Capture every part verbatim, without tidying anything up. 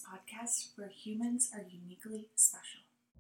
podcast where humans are uniquely special.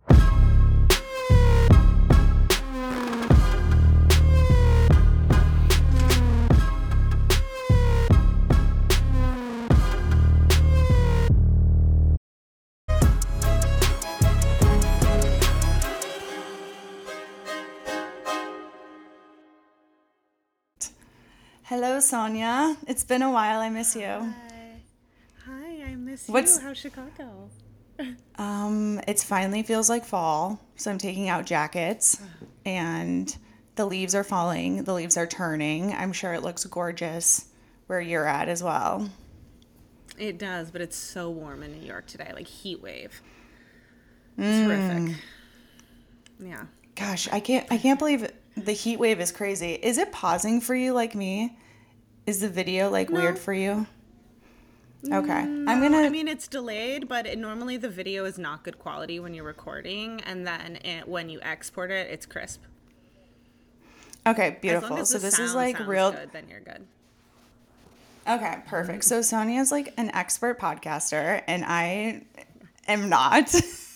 Hello, Sonia. It's been a while. I miss you. Hi. Hi, I miss What's- you. How's Chicago? Um, it finally feels like fall, so I'm taking out jackets, and the leaves are falling. The leaves are turning. I'm sure it looks gorgeous where you're at as well. It does, but it's so warm in New York today, like heat wave. It's horrific. Yeah. Gosh, I can't. I can't believe the heat wave is crazy. Is it pausing for you like me? Is the video like No. weird for you? Okay, No, I'm gonna. I mean, it's delayed, but it, normally the video is not good quality when you're recording, and then it, when you export it, it's crisp. Okay, As beautiful. long as So the this is sound like sounds real. good, then you're good. Okay, perfect. So Sonia's like an expert podcaster, and I am not.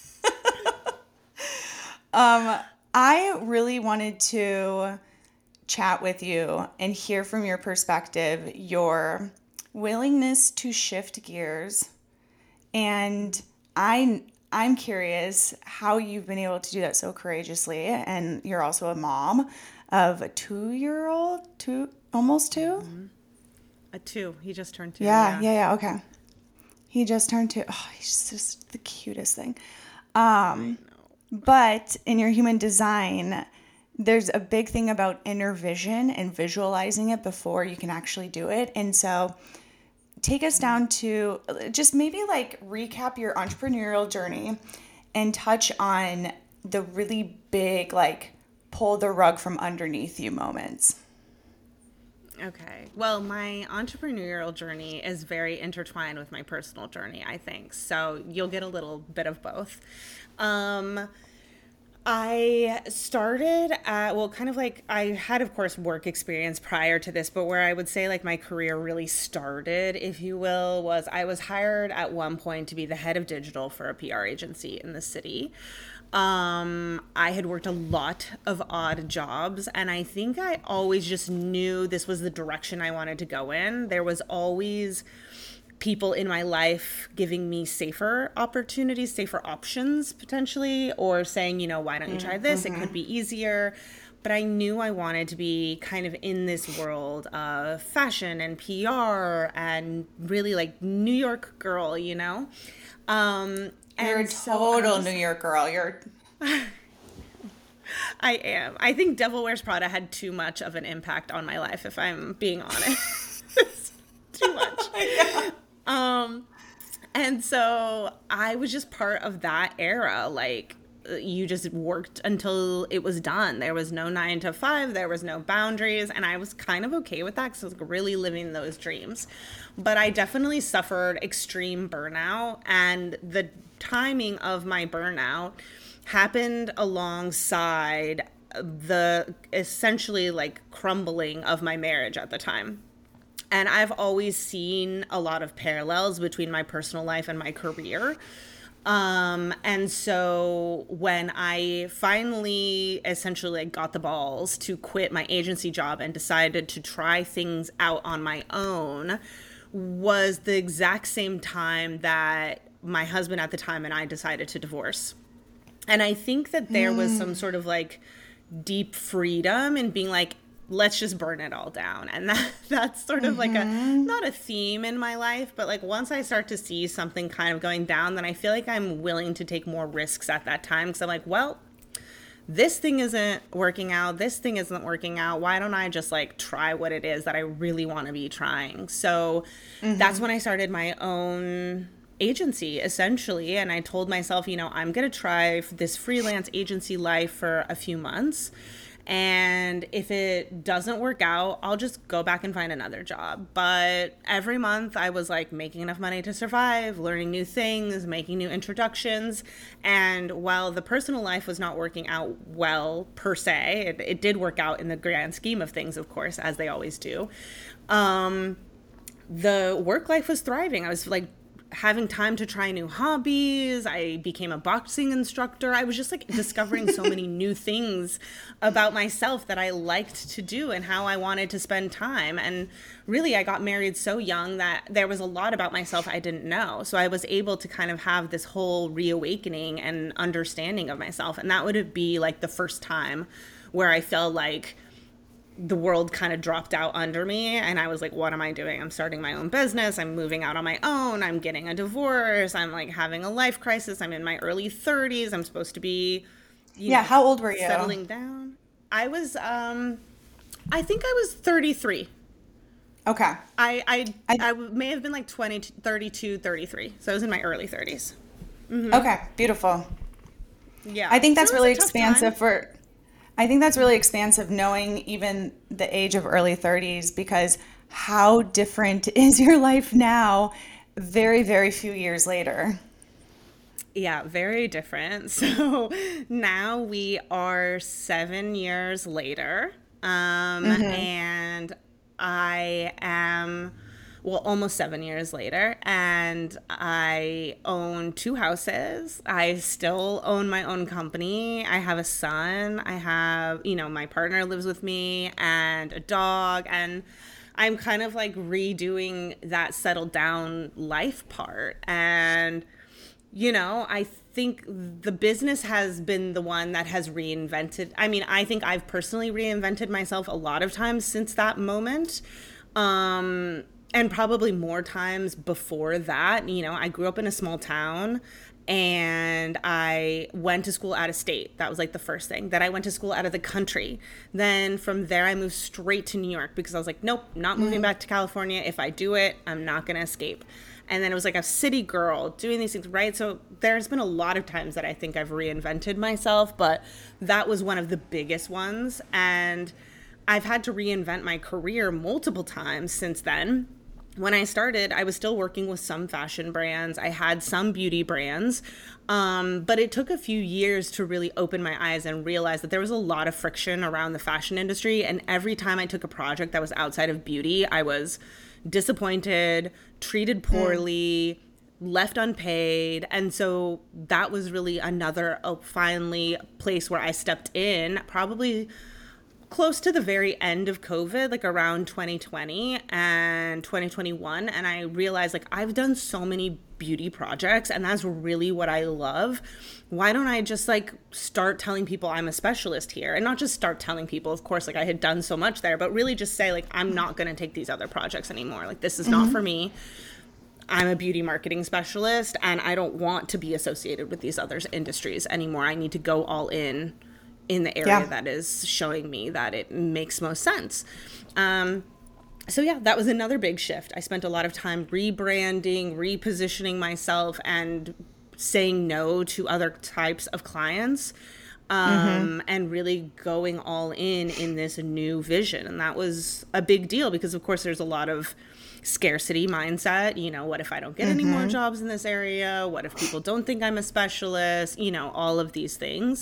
um, I really wanted to chat with you and hear from your perspective, your willingness to shift gears, and I I'm curious how you've been able to do that so courageously. And you're also a mom of a two-year-old, two almost two. A two. He just turned two. Yeah, yeah, yeah, okay. He just turned two. Oh, he's just the cutest thing. Um, but in your human design, there's a big thing about inner vision and visualizing it before you can actually do it. And so take us down to just maybe like recap your entrepreneurial journey and touch on the really big, like, pull the rug from underneath you moments. Okay. Well, my entrepreneurial journey is very intertwined with my personal journey, I think. So you'll get a little bit of both. Um, I started at, well, kind of like, I had, of course, work experience prior to this, but where I would say like my career really started, if you will, was I was hired at one point to be the head of digital for a P R agency in the city. Um, I had worked a lot of odd jobs, and I think I always just knew this was the direction I wanted to go in. There was always people in my life giving me safer opportunities, safer options potentially, or saying, you know, why don't you try this? Mm-hmm. It could be easier. But I knew I wanted to be kind of in this world of fashion and P R and really like New York girl, you know? Um, You're a and so total I just- New York girl. You're I am. I think Devil Wears Prada had too much of an impact on my life, if I'm being honest. Too much. yeah. Um, and so I was just part of that era. Like, you just worked until it was done. There was no nine to five. There was no boundaries. And I was kind of okay with that because I was like really living those dreams. But I definitely suffered extreme burnout. And the timing of my burnout happened alongside the essentially like crumbling of my marriage at the time. And I've always seen a lot of parallels between my personal life and my career. Um, and so when I finally essentially like, got the balls to quit my agency job and decided to try things out on my own, was the exact same time that my husband at the time and I decided to divorce. And I think that there was some sort of like deep freedom in being like, let's just burn it all down. And that that's sort of like a, not a theme in my life, but like once I start to see something kind of going down, then I feel like I'm willing to take more risks at that time. Cause I'm like, well, this thing isn't working out. This thing isn't working out. Why don't I just like try what it is that I really want to be trying? So mm-hmm. that's when I started my own agency essentially. And I told myself, you know, I'm going to try this freelance agency life for a few months. And if it doesn't work out, I'll just go back and find another job. But every month I was like making enough money to survive, learning new things, making new introductions. And while the personal life was not working out well per se, it, it did work out in the grand scheme of things, of course, as they always do. Um, the work life was thriving. I was like having time to try new hobbies. I became a boxing instructor. I was just like discovering so many new things about myself that I liked to do and how I wanted to spend time. And really, I got married so young that there was a lot about myself I didn't know. So I was able to kind of have this whole reawakening and understanding of myself. And that would be like the first time where I felt like the world kind of dropped out under me, and I was like, what am I doing? I'm starting my own business. I'm moving out on my own. I'm getting a divorce. I'm like having a life crisis. I'm in my early thirties. I'm supposed to be, you Yeah, know, how old were you? settling down. I was, um, I think I was thirty-three. Okay. I, I, I- I may have been like twenty, thirty-two, thirty-three. So I was in my early thirties. Okay, beautiful. Yeah. I think that's So it was really a tough expansive time. for I think that's really expansive knowing even the age of early thirties, because how different is your life now very, very few years later? Yeah, very different. So now we are seven years later, um, and I am, well, almost seven years later, and I own two houses. I still own my own company. I have a son. I have, you know, my partner lives with me and a dog, and I'm kind of like redoing that settled down life part. And you know, I think the business has been the one that has reinvented. I mean, I think I've personally reinvented myself a lot of times since that moment. Um, and probably more times before that. You know, I grew up in a small town and I went to school out of state. That was like the first thing. Then I went to school out of the country. Then from there, I moved straight to New York because I was like, nope, not moving back to California. If I do it, I'm not going to escape. And then it was like a city girl doing these things, right? So there's been a lot of times that I think I've reinvented myself, but that was one of the biggest ones. And I've had to reinvent my career multiple times since then. When I started, I was still working with some fashion brands. I had some beauty brands, um, but it took a few years to really open my eyes and realize that there was a lot of friction around the fashion industry. And every time I took a project that was outside of beauty, I was disappointed, treated poorly, mm. left unpaid. And so that was really another uh, finally place where I stepped in, probably close to the very end of COVID, like around twenty twenty and twenty twenty-one. And I realized like I've done so many beauty projects and that's really what I love. Why don't I just like start telling people I'm a specialist here, and not just start telling people, of course, like I had done so much there, but really just say like, I'm not going to take these other projects anymore. Like this is mm-hmm. not for me. I'm a beauty marketing specialist and I don't want to be associated with these other industries anymore. I need to go all in in the area yeah. that is showing me that it makes most sense. Um, so yeah, that was another big shift. I spent a lot of time rebranding, repositioning myself, and saying no to other types of clients, um, mm-hmm. and really going all in in this new vision. And that was a big deal because, of course, there's a lot of scarcity mindset. You know, what if I don't get mm-hmm. any more jobs in this area? What if people don't think I'm a specialist? You know, all of these things.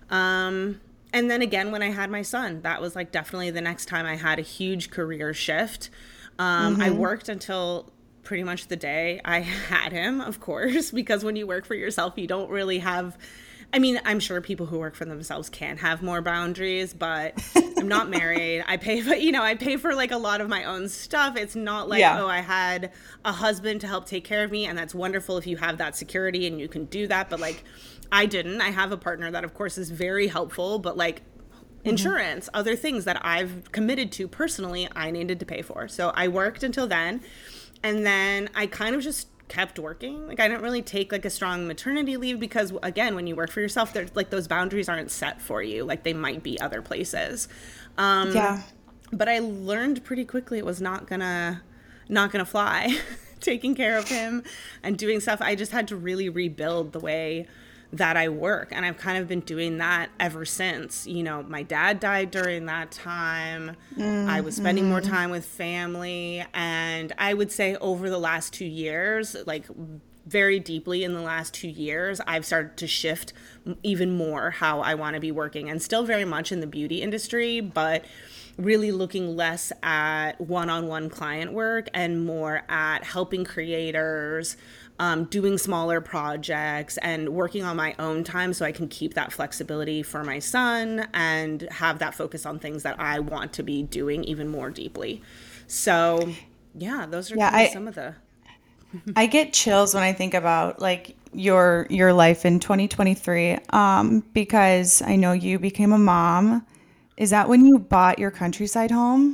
Um, and then again, when I had my son, that was like definitely the next time I had a huge career shift. Um, mm-hmm. I worked until pretty much the day I had him, of course, because when you work for yourself, you don't really have, I mean, I'm sure people who work for themselves can have more boundaries, but I'm not married. I pay for, you know, I pay for like a lot of my own stuff. It's not like, yeah. oh, I had a husband to help take care of me. And that's wonderful if you have that security and you can do that. But like, I didn't. I have a partner that, of course, is very helpful, but like mm-hmm. insurance, other things that I've committed to personally, I needed to pay for. So I worked until then. And then I kind of just kept working. Like I didn't really take like a strong maternity leave because, again, when you work for yourself, there's like those boundaries aren't set for you. Like they might be other places. Um, yeah. But I learned pretty quickly it was not gonna, not gonna fly. Taking care of him and doing stuff. I just had to really rebuild the way that I work. And I've kind of been doing that ever since. You know, my dad died during that time. Mm, I was spending mm. more time with family. And I would say over the last two years, like very deeply in the last two years, I've started to shift even more how I want to be working, and still very much in the beauty industry, but really looking less at one-on-one client work and more at helping creators, um, doing smaller projects and working on my own time so I can keep that flexibility for my son and have that focus on things that I want to be doing even more deeply. So yeah, those are Yeah, kind of I- some of the I get chills when I think about like your your life in twenty twenty-three, um, because I know you became a mom. Is that when you bought your countryside home?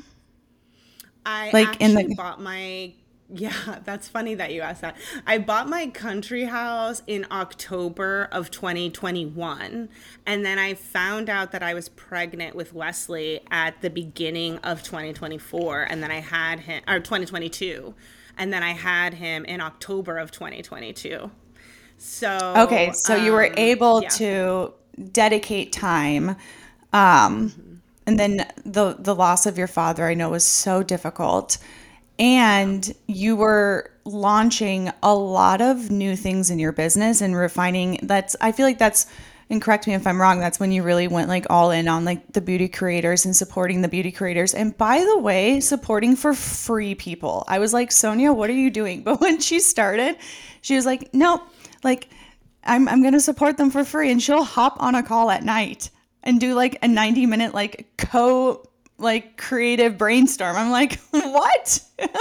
I Like in actually the bought my yeah, that's funny that you asked that. I bought my country house in October of twenty twenty-one, and then I found out that I was pregnant with Wesley at the beginning of twenty twenty-four, and then I had him or twenty twenty-two, and then I had him in October of twenty twenty-two. So, Okay, so you were um, able yeah. to dedicate time. Um, and then the the loss of your father, I know, was so difficult. And you were launching a lot of new things in your business and refining. That's, I feel like that's, and correct me if I'm wrong, that's when you really went like all in on like the beauty creators and supporting the beauty creators. And by the way, supporting for free people. I was like, Sonia, what are you doing? But when she started, she was like, nope, like I'm I'm gonna support them for free. And she'll hop on a call at night and do like a ninety minute like co like creative brainstorm. I'm like, what?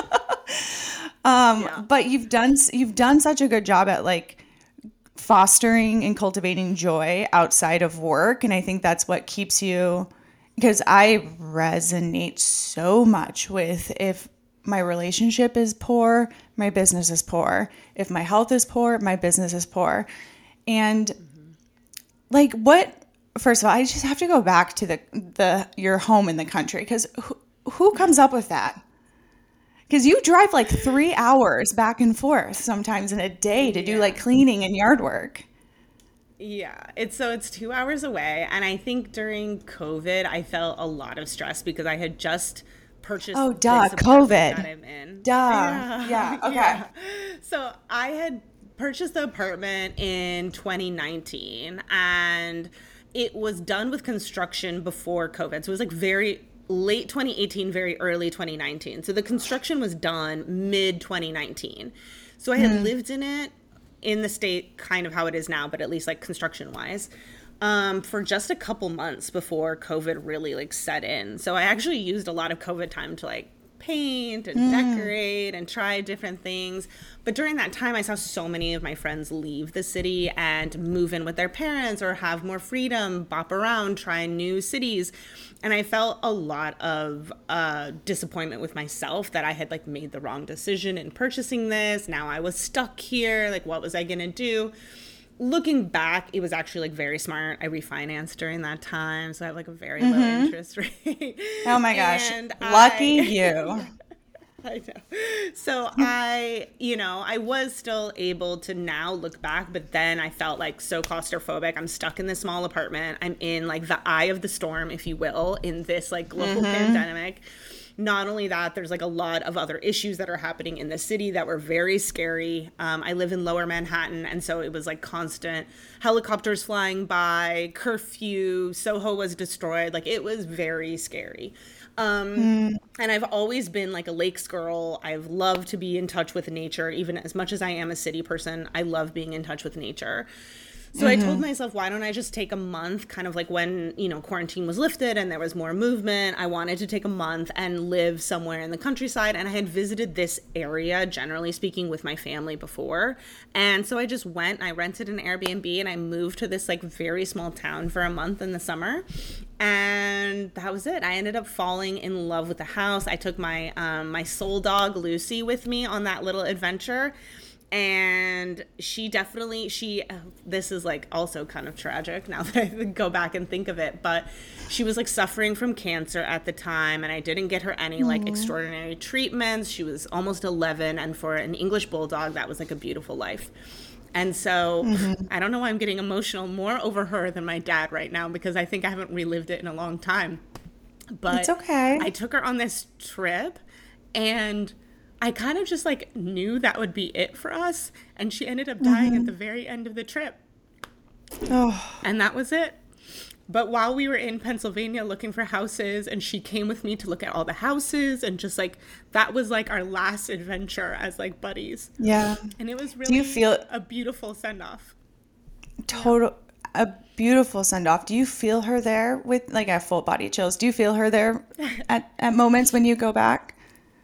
um, Yeah. but you've done you've done such a good job at like fostering and cultivating joy outside of work, and I think that's what keeps you. Because I resonate so much with, if my relationship is poor, my business is poor. If my health is poor, my business is poor. And like what first of all, I just have to go back to the the your home in the country, because who, who comes up with that? Because you drive like three hours back and forth sometimes in a day to do Yeah. like cleaning and yard work. Yeah, it's so it's two hours away, and I think during COVID, I felt a lot of stress because I had just purchased Oh, duh, this apartment COVID. that I'm in. Duh. Yeah, Yeah, okay. yeah. So I had purchased the apartment in twenty nineteen, and it was done with construction before COVID. So it was like very late twenty eighteen, very early twenty nineteen. So the construction was done mid twenty nineteen. So I had lived in it in the state kind of how it is now, but at least like construction wise, um, for just a couple months before COVID really like set in. So I actually used a lot of COVID time to like paint and decorate and try different things. But during that time, I saw so many of my friends leave the city and move in with their parents or have more freedom, bop around, try new cities. And I felt a lot of uh, disappointment with myself that I had like made the wrong decision in purchasing this. Now I was stuck here. Like, what was I going to do? Looking back, it was actually like very smart. I refinanced during that time, so I have like a very low interest rate. Oh my gosh. And Lucky I- you. I know. So I, you know, I was still able to now look back, but then I felt like so claustrophobic. I'm stuck in this small apartment. I'm in like the eye of the storm, if you will, in this like global pandemic. Not only that, there's like a lot of other issues that are happening in the city that were very scary. Um, I live in Lower Manhattan, and so it was like constant helicopters flying by, curfew, Soho was destroyed. Like it was very scary. Um, And I've always been like a lakes girl. I've loved to be in touch with nature, even as much as I am a city person. I love being in touch with nature. So I told myself, why don't I just take a month, kind of like when, you know, quarantine was lifted and there was more movement. I wanted to take a month and live somewhere in the countryside. And I had visited this area, generally speaking, with my family before. And so I just went, I rented an Airbnb, and I moved to this like very small town for a month in the summer. And that was it. I ended up falling in love with the house. I took my um, my soul dog, Lucy, with me on that little adventure. And she definitely, she, this is like also kind of tragic now that I go back and think of it, but she was like suffering from cancer at the time, and I didn't get her any like extraordinary treatments. She was almost eleven, and for an English bulldog, that was like a beautiful life. And so I don't know why I'm getting emotional more over her than my dad right now, because I think I haven't relived it in a long time. But It's okay. I took her on this trip, and I kind of just like knew that would be it for us. And she ended up dying at the very end of the trip. Oh, And that was it. But while we were in Pennsylvania looking for houses, and she came with me to look at all the houses, and just like that was like our last adventure as like buddies. Yeah. And it was Do really you feel a beautiful send off. total a beautiful send off? Do you feel her there with like a full body chills? Do you feel her there at, at moments when you go back?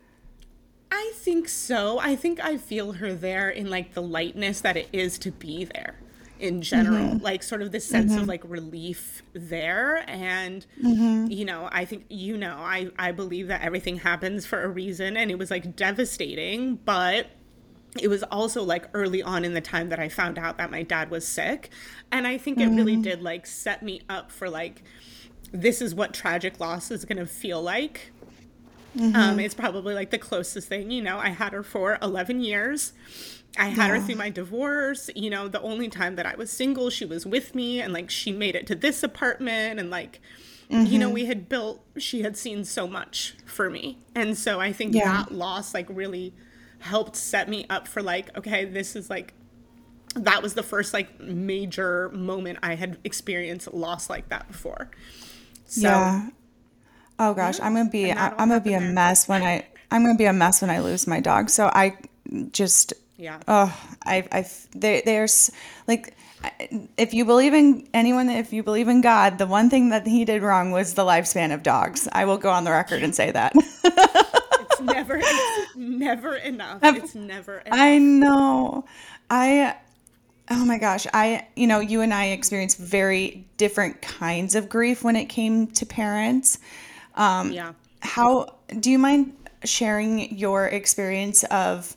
I think so. I think I feel her there in like the lightness that it is to be there in general, mm-hmm. like sort of this sense mm-hmm. of like relief there. And, mm-hmm. you know, I think, you know, I, I believe that everything happens for a reason, and it was like devastating, but it was also like early on in the time that I found out that my dad was sick. And I think it really did like set me up for like, this is what tragic loss is going to feel like. Mm-hmm. Um, it's probably like the closest thing, you know. I had her for eleven years. I had yeah. her through my divorce. You know, the only time that I was single, she was with me, and like she made it to this apartment, and like, mm-hmm. you know, we had built, she had seen so much for me. And so I think yeah. that loss like really helped set me up for like, okay, this is like, that was the first like major moment I had experienced loss like that before. So, yeah. Oh gosh, yeah. I'm gonna be I, I'm gonna be a there. mess when I I'm gonna be a mess when I lose my dog. So I just yeah. Oh, I I they there's like, if you believe in anyone, if you believe in God, the one thing that he did wrong was the lifespan of dogs. I will go on the record and say that. It's never it's never enough. It's never enough. I know. I Oh my gosh. I, you know, you and I experienced very different kinds of grief when it came to parents. Um, yeah. How, do you mind sharing your experience of,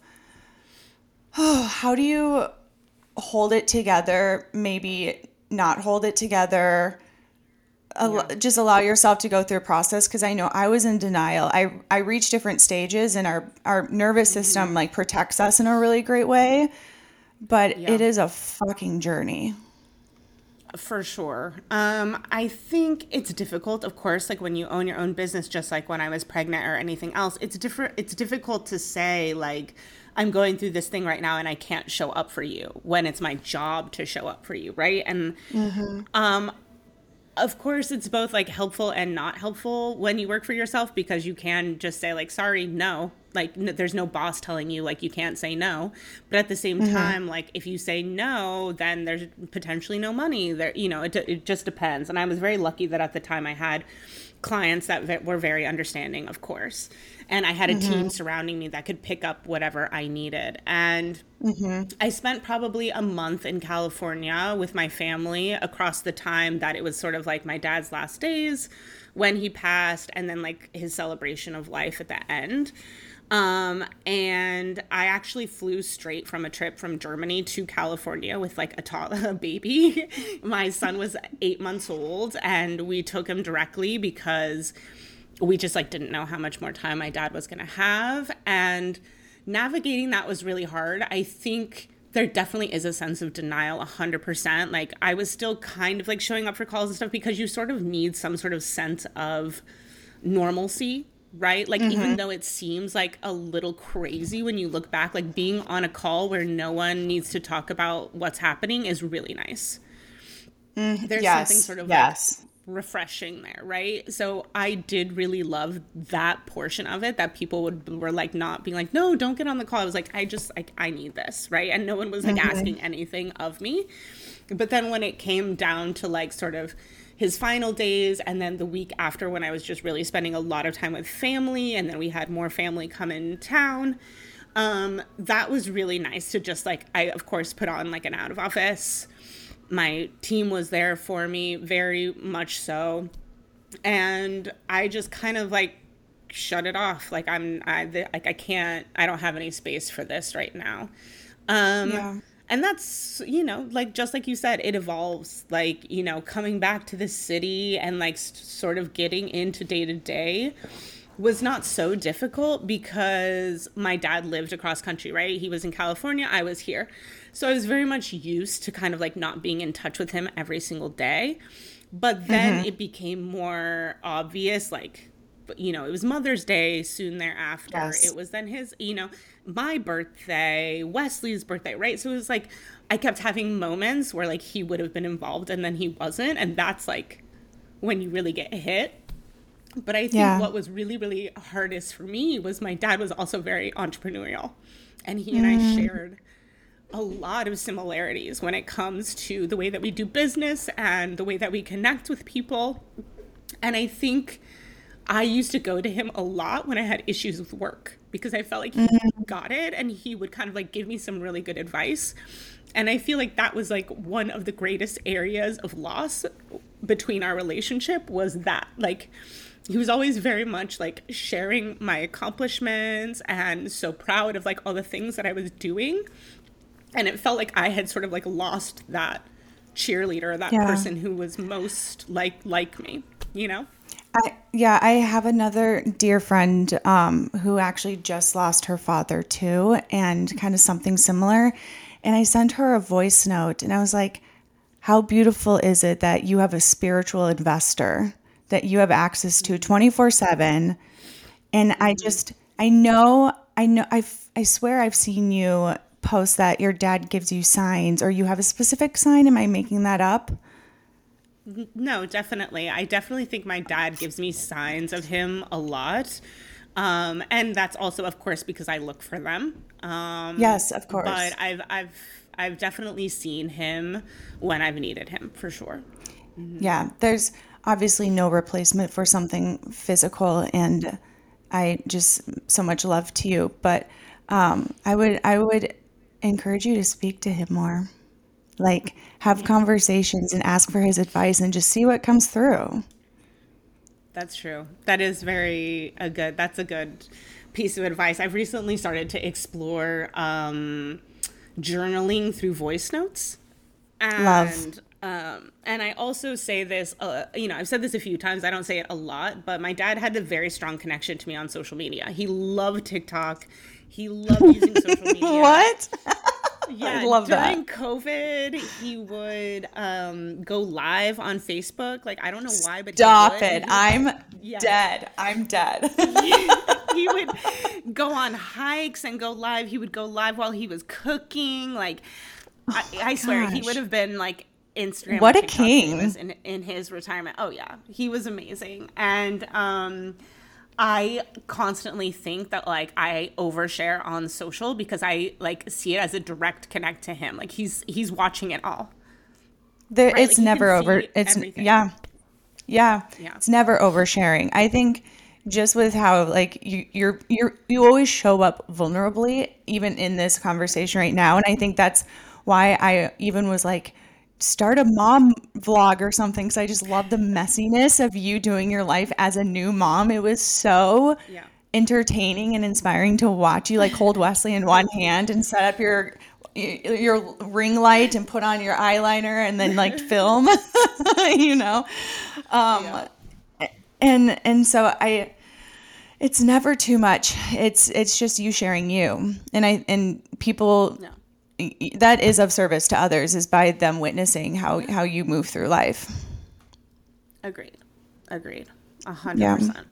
oh, how do you hold it together, maybe not hold it together, al- Yeah. just allow yourself to go through a process? Because I know I was in denial. I, I reached different stages, and our, our nervous system mm-hmm. like protects us in a really great way. But yeah. it is a fucking journey. For sure. Um, I think it's difficult, of course, like when you own your own business, just like when I was pregnant or anything else, it's different. It's difficult to say like, I'm going through this thing right now and I can't show up for you when it's my job to show up for you. Right. And, mm-hmm. um, of course, it's both like helpful and not helpful when you work for yourself, because you can just say like, sorry, no, like n- there's no boss telling you like you can't say no. But at the same mm-hmm. time, like if you say no, then there's potentially no money there. You know, it, it just depends. And I was very lucky that at the time I had clients that v- were very understanding, of course. And I had a mm-hmm. team surrounding me that could pick up whatever I needed. And mm-hmm. I spent probably a month in California with my family across the time that it was sort of like my dad's last days when he passed, and then like his celebration of life at the end. Um, and I actually flew straight from a trip from Germany to California with like a, to- a baby. My son was eight months old, and we took him directly because we just like didn't know how much more time my dad was going to have. And navigating that was really hard. I think there definitely is a sense of denial, one hundred percent. Like I was still kind of like showing up for calls and stuff because you sort of need some sort of sense of normalcy, right? Like mm-hmm. even though it seems like a little crazy when you look back, like being on a call where no one needs to talk about what's happening is really nice. Mm, There's yes, something sort of yes. like refreshing there, right? So I did really love that portion of it, that people would were like not being like, no, don't get on the call. I was like, I just like I need this, right? And no one was like mm-hmm. asking anything of me. But then when it came down to like sort of his final days, and then the week after when I was just really spending a lot of time with family, and then we had more family come in town, um that was really nice to just like, I of course put on like an out of office. My team was there for me, very much so. And I just kind of like shut it off. Like I'm, I like I can't, I don't have any space for this right now. Um, yeah. And that's, you know, like just like you said, it evolves. Like, you know, coming back to the city and like s- sort of getting into day to day was not so difficult because my dad lived across country, right? He was in California, I was here. So I was very much used to kind of like not being in touch with him every single day. But then mm-hmm. it became more obvious, like, you know, it was Mother's Day soon thereafter. Yes. It was then his, you know, my birthday, Wesley's birthday, right? So it was like, I kept having moments where like he would have been involved and then he wasn't. And that's like when you really get hit. But I think Yeah. what was really, really hardest for me was my dad was also very entrepreneurial. And he and I shared a lot of similarities when it comes to the way that we do business and the way that we connect with people. And I think I used to go to him a lot when I had issues with work because I felt like he got it and he would kind of like give me some really good advice. And I feel like that was like one of the greatest areas of loss between our relationship was that like he was always very much like sharing my accomplishments and so proud of like all the things that I was doing. And it felt like I had sort of like lost that cheerleader, that Yeah. person who was most like like me, you know? I, yeah, I have another dear friend um, who actually just lost her father too, and kind of something similar. And I sent her a voice note, and I was like, "How beautiful is it that you have a spiritual investor that you have access to twenty-four seven?" And I just, I know, I know, I, I swear I've seen you post that your dad gives you signs, or you have a specific sign. Am I making that up? No, definitely. I definitely think my dad gives me signs of him a lot. Um, and that's also, of course, because I look for them. Um, Yes, of course. But I've, I've, I've definitely seen him when I've needed him, for sure. Yeah, there's obviously no replacement for something physical, and I just so much love to you. But um, I would I would encourage you to speak to him more, like have conversations and ask for his advice, and just see what comes through. That's true. That is very a good. That's a good piece of advice. I've recently started to explore um, journaling through voice notes, and Love. um, and I also say this. Uh, you know, I've said this a few times. I don't say it a lot, but my dad had a very strong connection to me on social media. He loved TikTok. He loved using social media. What? Yeah, I love that. during COVID, he would um, go live on Facebook. Like I don't know why, but Stop he would. it! He- I'm Yeah. dead. I'm dead. he would go on hikes and go live. He would go live while he was cooking. Like, I, I swear, he gosh. would have been like Instagram. What or a TikTok king. famous in in his retirement. Oh yeah, he was amazing. And um, I constantly think that like I overshare on social because I like see it as a direct connect to him. Like he's he's watching it all. There, Right, it's like, you never can over. see It's everything. yeah, yeah, Yeah. It's never oversharing. I think just with how like you you're you're you always show up vulnerably, even in this conversation right now, and I think that's why I even was like, start a mom vlog or something, because I just love the messiness of you doing your life as a new mom. It was so Yeah. entertaining and inspiring to watch you like hold Wesley in one hand and set up your your ring light and put on your eyeliner and then like film, you know. Um and and so I it's never too much. It's it's just you sharing you. And I and people No. that is of service to others is by them witnessing how how you move through life. Agreed. Agreed. A Yeah. hundred percent.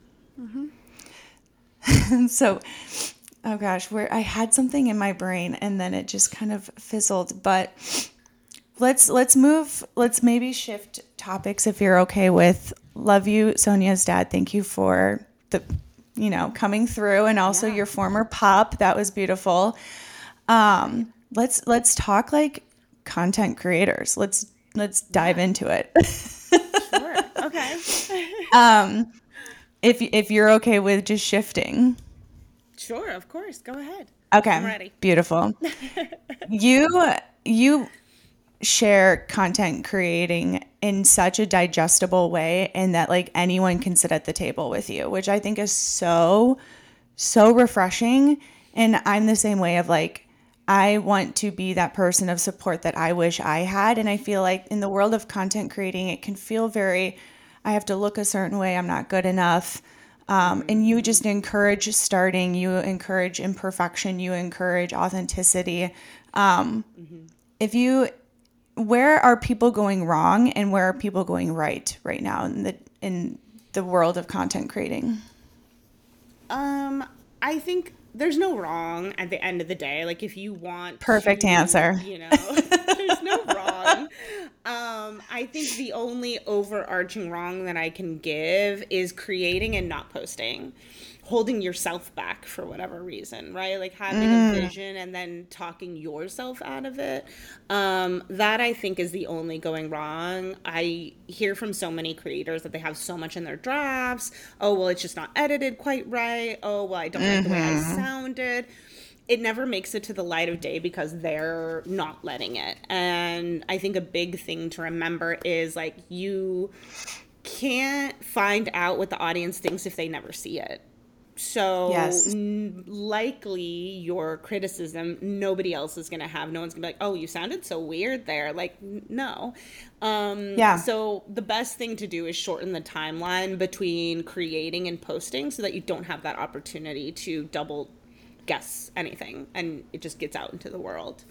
So, oh gosh, where I had something in my brain and then it just kind of fizzled. But let's let's move. Let's maybe shift topics if you're okay with. Love you, Sonia's dad. Thank you for the, you know, coming through, and also Yeah. your former pup. That was beautiful. Um, let's let's talk like content creators. Let's let's dive into it. Sure. Okay. um, if if you're okay with just shifting. Sure. Of course. Go ahead. Okay. I'm ready. Beautiful. you you share content creating in such a digestible way, and that like anyone can sit at the table with you, which I think is so so refreshing. And I'm the same way of like, I want to be that person of support that I wish I had. And I feel like in the world of content creating, it can feel very, I have to look a certain way, I'm not good enough. Um, and you just encourage starting, you encourage imperfection, you encourage authenticity. Um, if you, where are people going wrong and where are people going right right now in the in the world of content creating? Um, I think there's no wrong at the end of the day. Like if you want Perfect to, answer. you know, there's no wrong. Um, I I think the only overarching wrong that I can give is creating and not posting, holding yourself back for whatever reason, right? Like having mm. a vision and then talking yourself out of it. Um, that I think is the only going wrong. I hear from so many creators that they have so much in their drafts. Oh, well, it's just not edited quite right. Oh, well, I don't mm-hmm. like the way I sounded. It never makes it to the light of day because they're not letting it. And I think a big thing to remember is like you can't find out what the audience thinks if they never see it. So yes. n- likely your criticism, nobody else is going to have. No one's going to be like, oh, you sounded so weird there. Like, n- no. Um, yeah. So the best thing to do is shorten the timeline between creating and posting so that you don't have that opportunity to double guess anything and it just gets out into the world.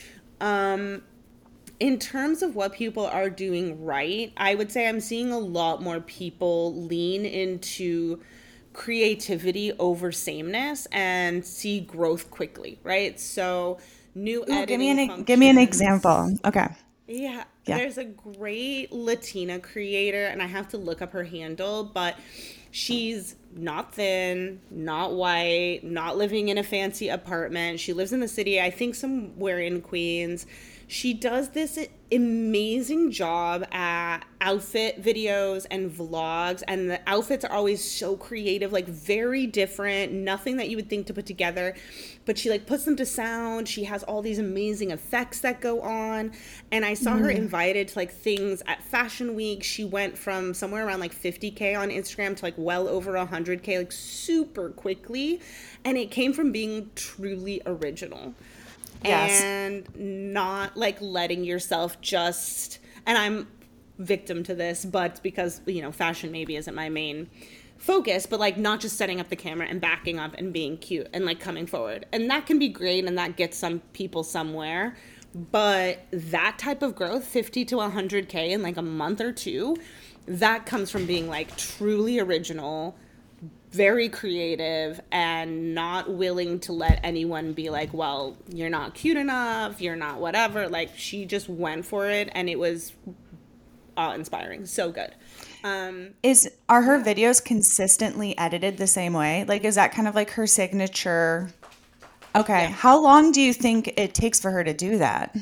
Um, in terms of what people are doing right, I would say I'm seeing a lot more people lean into creativity over sameness and see growth quickly, right? So new Ooh, editing give me an functions. give me an example. Okay. Yeah, yeah, there's a great Latina creator, and I have to look up her handle, but she's not thin, not white, not living in a fancy apartment. She lives in the city, I think somewhere in Queens. She does this amazing job at outfit videos and vlogs, and the outfits are always so creative, like very different, nothing that you would think to put together, but she like puts them to sound. She has all these amazing effects that go on, and I saw mm. her invited to like things at Fashion Week. She went from somewhere around like fifty K on Instagram to like well over one hundred K, like super quickly, and it came from being truly original. Yes. And not like letting yourself just, and I'm victim to this, but because, you know, fashion maybe isn't my main focus, but like not just setting up the camera and backing up and being cute and like coming forward. And that can be great and that gets some people somewhere. But that type of growth, fifty to one hundred K in like a month or two, that comes from being like truly original, very creative, and not willing to let anyone be like, well, you're not cute enough, you're not whatever. Like she just went for it and it was awe-inspiring. So good. Um, is are her yeah. videos consistently edited the same way? Like, is that kind of like her signature? Okay. Yeah. How long do you think it takes for her to do that?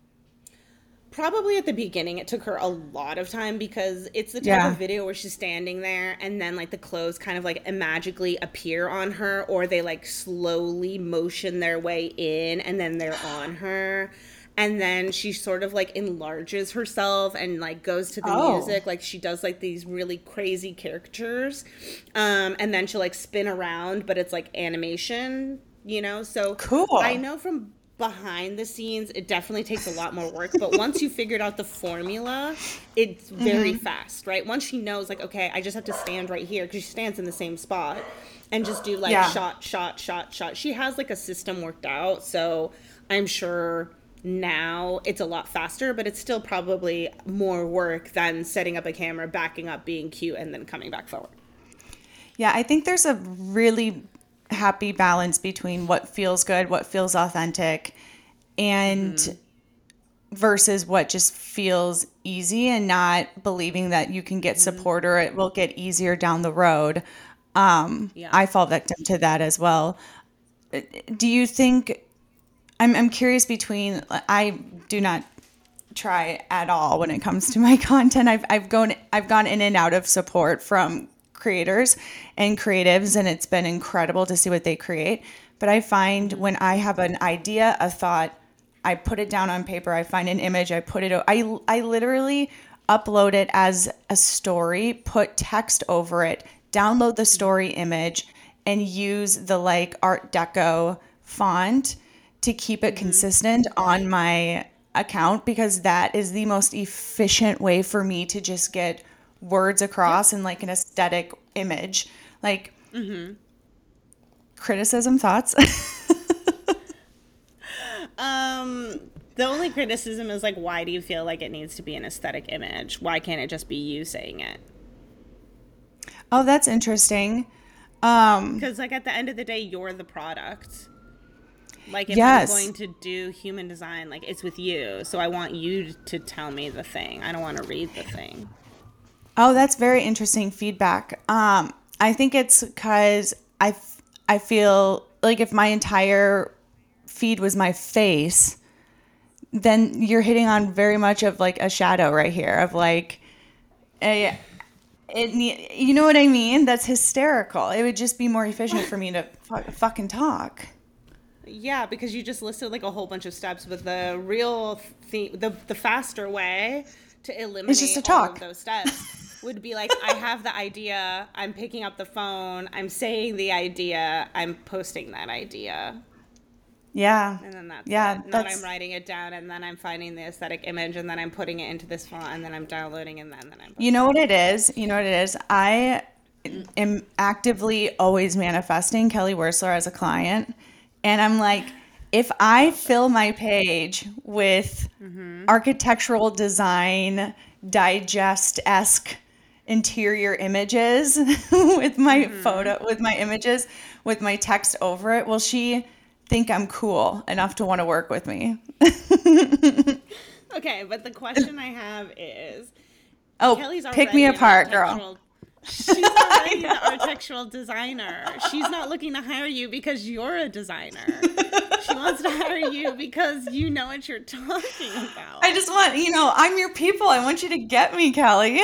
Probably at the beginning, it took her a lot of time because it's the type yeah. of video where she's standing there and then like the clothes kind of like magically appear on her, or they like slowly motion their way in and then they're on her. And then she sort of like enlarges herself and like goes to the oh. music. Like she does like these really crazy caricatures. Um, and then she'll like spin around, but it's like animation, you know? So cool. I know from behind the scenes, it definitely takes a lot more work. But once you figured out the formula, it's very mm-hmm. fast, right? Once she knows like, okay, I just have to stand right here because she stands in the same spot and just do like yeah. shot, shot, shot, shot. She has like a system worked out. So I'm sure now it's a lot faster, but it's still probably more work than setting up a camera, backing up, being cute, and then coming back forward. Yeah, I think there's a really happy balance between what feels good, what feels authentic, and mm-hmm. versus what just feels easy and not believing that you can get mm-hmm. support or it will get easier down the road. Um, yeah. I fall victim to that as well. Do you think, I'm, I'm curious between, I do not try at all when it comes to my content. I've, I've gone, I've gone in and out of support from creators and creatives, and it's been incredible to see what they create. But I find when I have an idea, a thought, I put it down on paper, I find an image, I put it, I, I literally upload it as a story, put text over it, download the story image, and use the like Art Deco font to keep it mm-hmm. consistent on my account, because that is the most efficient way for me to just get words across in like an aesthetic image. Like mm-hmm. criticism, thoughts? um the only criticism is like, why do you feel like it needs to be an aesthetic image? Why can't it just be you saying it? Oh, that's interesting. Um because like at the end of the day, you're the product. Like if Yes. I'm going to do human design, like it's with you. So I want you to tell me the thing. I don't want to read the thing. Oh, that's very interesting feedback. Um, I think it's because I, f- I feel like if my entire feed was my face, then you're hitting on very much of like a shadow right here of like, a, it ne- you know what I mean? That's hysterical. It would just be more efficient for me to fu- fucking talk. Yeah, because you just listed like a whole bunch of steps, but the real th- the the faster way to eliminate just to all talk. of those steps would be like, I have the idea, I'm picking up the phone, I'm saying the idea, I'm posting that idea. Yeah. And then that's yeah, it. Not that's, I'm writing it down, and then I'm finding the aesthetic image, and then I'm putting it into this font, and then I'm downloading, and then, then I'm posting. You know what it is? You know what it is? I am actively always manifesting Kelly Wersler as a client. And I'm like, if I fill my page with Mm-hmm. architectural design, digest-esque interior images with my Mm-hmm. photo, with my images, with my text over it, will she think I'm cool enough to want to work with me? Okay, but the question I have is, Oh, Kelly's already pick me an apart, girl. architectural- She's already an architectural designer. She's not looking to hire you because you're a designer. She wants to hire you because you know what you're talking about. I just want, you know, I'm your people. I want you to get me, Kelly.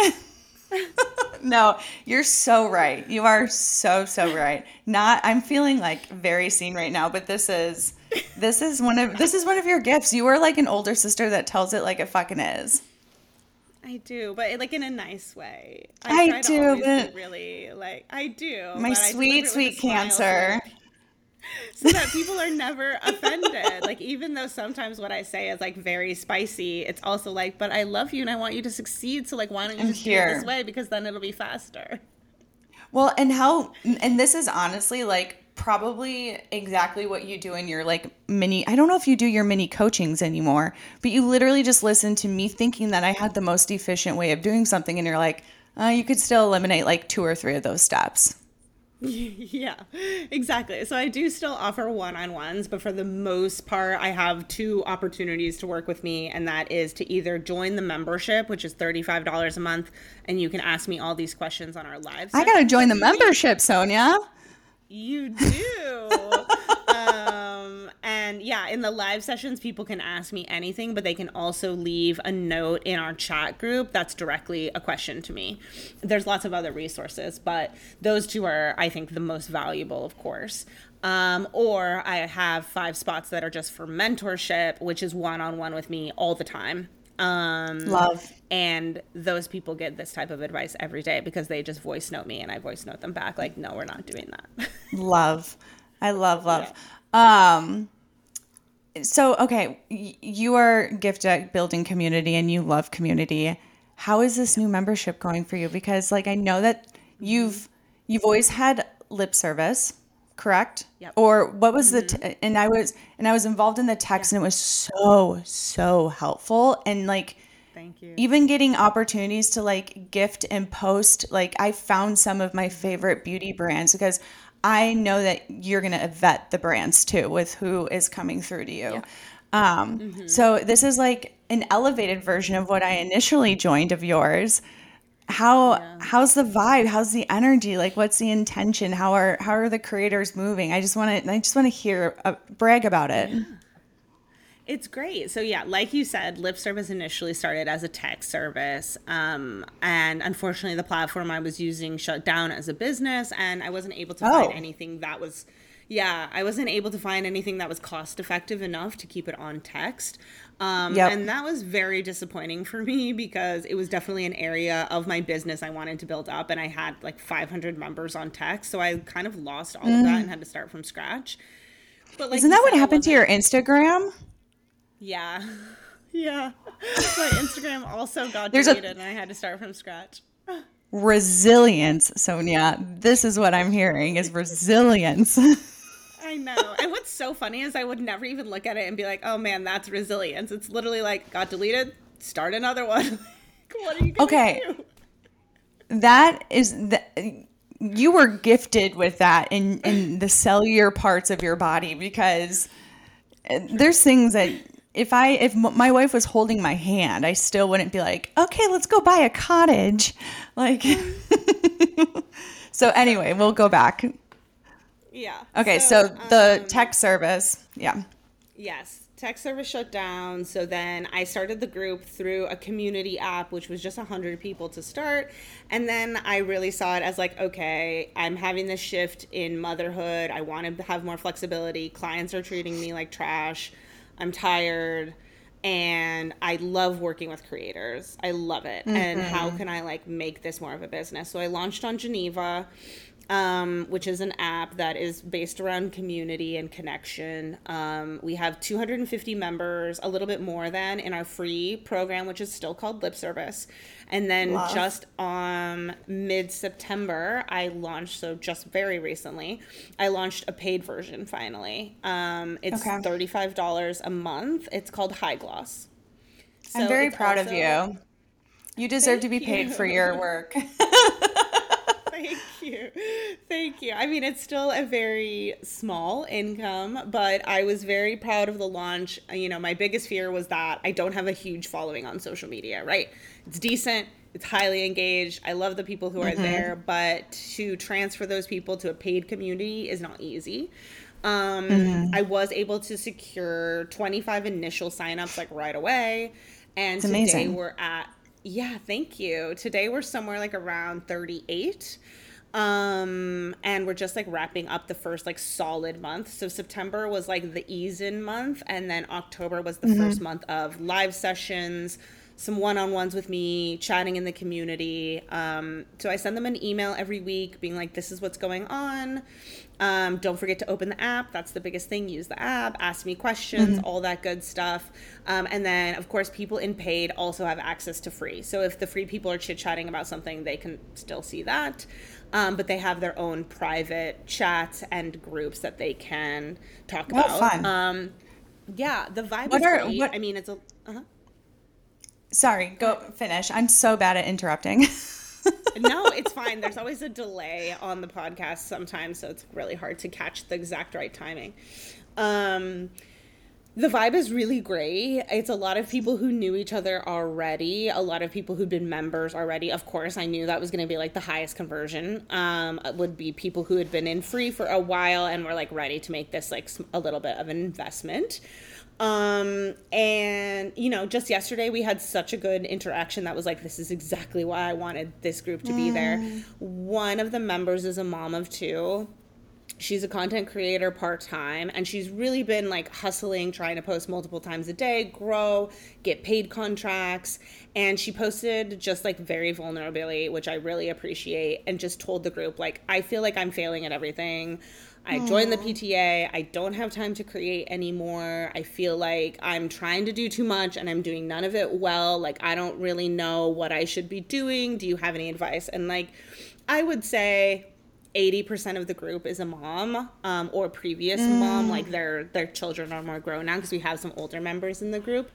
No, you're so right. You are so, so right. Not, I'm feeling like very seen right now, but this is, this is one of, this is one of your gifts. You are like an older sister that tells it like it fucking is. I do, but like in a nice way. I try to do, always but- be really like I do. My but I sweet, deliver it with sweet a smile cancer. So, so that people are never offended. Like even though sometimes what I say is like very spicy, it's also like, but I love you and I want you to succeed. So like, why don't you I'm just do here. it this way? Because then it'll be faster. Well, and how, and this is honestly like probably exactly what you do in your like mini, I don't know if you do your mini coachings anymore, but you literally just listen to me thinking that I had the most efficient way of doing something. And you're like, uh, you could still eliminate like two or three of those steps. Yeah, exactly. So I do still offer one-on-ones, but for the most part, I have two opportunities to work with me, and that is to either join the membership, which is thirty-five dollars a month, and you can ask me all these questions on our live I got to join the membership, Sonia. You do. um, and yeah, in the live sessions, people can ask me anything, but they can also leave a note in our chat group that's directly a question to me. There's lots of other resources, but those two are, I think, the most valuable, of course. Um, or I have five spots that are just for mentorship, which is one-on-one with me all the time. Um, Love. And those people get this type of advice every day because they just voice note me and I voice note them back like, no, we're not doing that. Love. I love, love. Um, so, okay, y- you are gifted at building community and you love community. How is this new membership going for you? Because like, I know that you've, you've always had lip service, correct? Yep. Or what was the, t- and I was, and I was involved in the text and it was so, so helpful. And like, Thank you. even getting opportunities to like gift and post, like I found some of my favorite beauty brands because I know that you're going to vet the brands too with who is coming through to you. Yeah. Um, Mm-hmm. So this is like an elevated version of what I initially joined of yours. How, Yeah. how's the vibe? How's the energy? Like, what's the intention? How are, how are the creators moving? I just want to, I just want to hear, uh, brag about it. Yeah. It's great. So yeah, like you said, lip service initially started as a text service. Um, and unfortunately the platform I was using shut down as a business and I wasn't able to Oh. find anything that was, yeah, I wasn't able to find anything that was cost effective enough to keep it on text. Um, Yep. and that was very disappointing for me because it was definitely an area of my business I wanted to build up and I had like five hundred members on text. So I kind of lost all of that and had to start from scratch. But like Isn't you that what said, I happened to wasn't- your Instagram? Yeah. Yeah. My Instagram also got There's a- deleted and I had to start from scratch. Resilience, Sonia. This is what I'm hearing is resilience. I know. And what's so funny is I would never even look at it and be like, oh man, that's resilience. It's literally like, got deleted, start another one. What are you going to Okay. do? That is the, you were gifted with that in in the cellular parts of your body because there's things that if I if m- my wife was holding my hand, I still wouldn't be like, okay, let's go buy a cottage. Like, so anyway, we'll go back. Yeah. Okay, so, So, the um, tech service, yeah. Yes, tech service shut down. So then I started the group through a community app, which was just one hundred people to start. And then I really saw it as like, okay, I'm having this shift in motherhood. I want to have more flexibility. Clients are treating me like trash. I'm tired. And I love working with creators. I love it. And how can I like make this more of a business? So I launched on Geneva. Um, which is an app that is based around community and connection. Um, we have two hundred fifty members, a little bit more than in our free program, which is still called Lip Service. And then Love. just on mid-September, I launched, so just very recently, I launched a paid version finally. Um, it's Okay. thirty-five dollars a month. It's called High Gloss. I'm So very it's proud of also- you. You deserve to be Thank paid you. for your work. Thank you. Thank you. I mean, it's still a very small income, but I was very proud of the launch. You know, my biggest fear was that I don't have a huge following on social media, right? It's decent. It's highly engaged. I love the people who are there, but to transfer those people to a paid community is not easy. Um, I was able to secure twenty-five initial signups like right away. And It's today amazing. we're at, yeah, thank you. Today we're somewhere like around thirty-eight. Um, and we're just like wrapping up the first like solid month. So September was like the ease in month, and then October was the first month of live sessions, some one-on-ones with me, chatting in the community. Um, so I send them an email every week being like, this is what's going on. Um, don't forget to open the app. That's the biggest thing. Use the app, ask me questions, all that good stuff. Um, and then, of course, people in paid also have access to free. So if the free people are chit-chatting about something, they can still see that. Um, but they have their own private chats and groups that they can talk Oh, about. fun. Um, yeah, the vibe What is are- great. what- I mean, it's a... Uh-huh. Sorry, go finish. I'm so bad at interrupting. No, it's fine. There's always a delay on the podcast sometimes, so it's really hard to catch the exact right timing. Um, the vibe is really great. It's a lot of people who knew each other already, a lot of people who'd been members already. Of course, I knew that was going to be like the highest conversion, um, would be people who had been in free for a while and were like ready to make this like a little bit of an investment. Um, and you know, just yesterday we had such a good interaction that was like, this is exactly why I wanted this group to be there. One of the members is a mom of two. She's a content creator part-time, and she's really been like hustling, trying to post multiple times a day, grow, get paid contracts. And she posted just like very vulnerably, which I really appreciate, and just told the group, like, I feel like I'm failing at everything. I joined the P T A. I don't have time to create anymore. I feel like I'm trying to do too much and I'm doing none of it well. Like, I don't really know what I should be doing. Do you have any advice? And like, I would say eighty percent of the group is a mom, um, or previous mom. Like their, their children are more grown now because we have some older members in the group.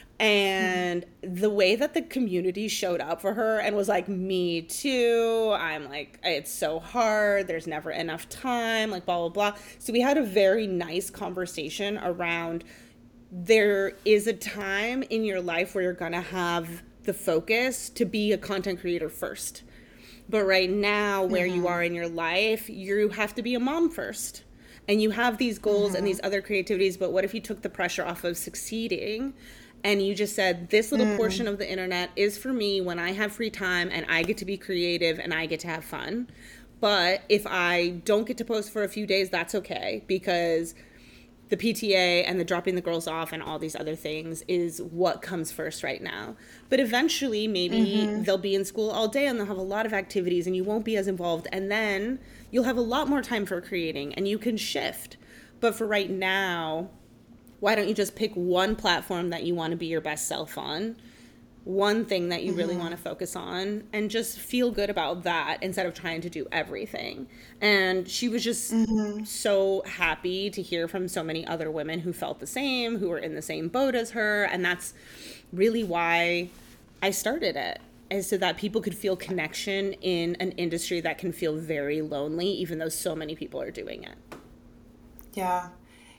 And the way that the community showed up for her and was like, me too. I'm like, it's so hard. There's never enough time, like blah, blah, blah. So we had a very nice conversation around there is a time in your life where you're going to have the focus to be a content creator first. But right now, where you are in your life, you have to be a mom first. And you have these goals and these other creativities. But what if you took the pressure off of succeeding? And you just said, this little mm. portion of the internet is for me when I have free time and I get to be creative and I get to have fun. But if I don't get to post for a few days, that's okay, because the P T A and the dropping the girls off and all these other things is what comes first right now. But eventually, maybe mm-hmm. they'll be in school all day and they'll have a lot of activities and you won't be as involved. And then you'll have a lot more time for creating and you can shift. But for right now, why don't you just pick one platform that you want to be your best self on, one thing that you mm-hmm. really want to focus on, and just feel good about that instead of trying to do everything. And she was just mm-hmm. so happy to hear from so many other women who felt the same, who were in the same boat as her. And that's really why I started it, is so that people could feel connection in an industry that can feel very lonely, even though so many people are doing it. Yeah.